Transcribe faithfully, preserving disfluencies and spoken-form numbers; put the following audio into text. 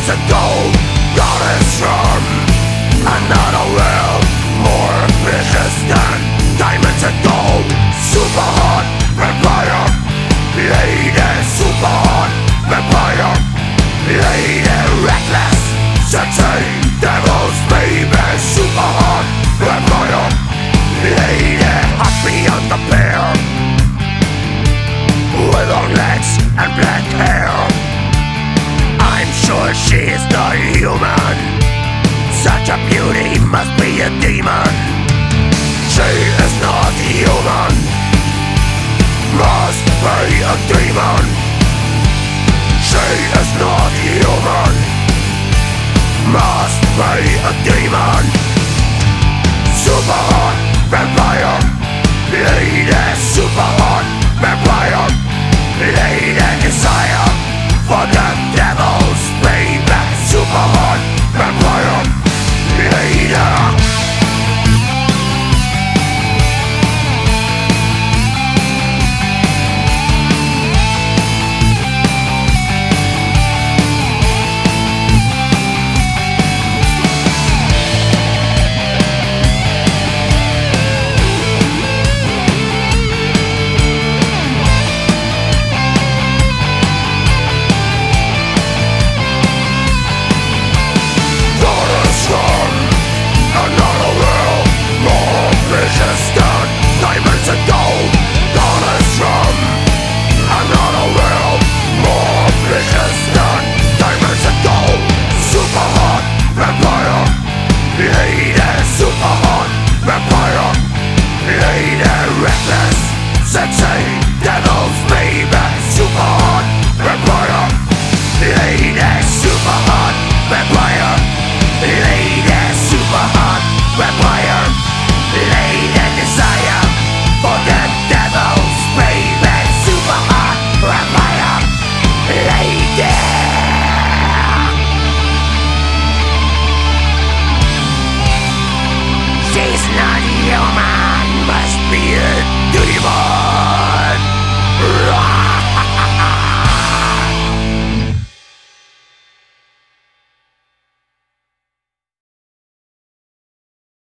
to gold, goddess from another world, more vicious than diamonds and gold. Super hot vampire, lady, super hot vampire, lady, reckless, sexy, devils, baby, super hot vampire, lady, hot beyond the bear, with long legs and black hair. I'm sure she is not human, such a beauty must be a demon. She is not human, must be a demon. She is not human, must be a demon. Super hot vampire, lady, super hot vampire, lady desire for the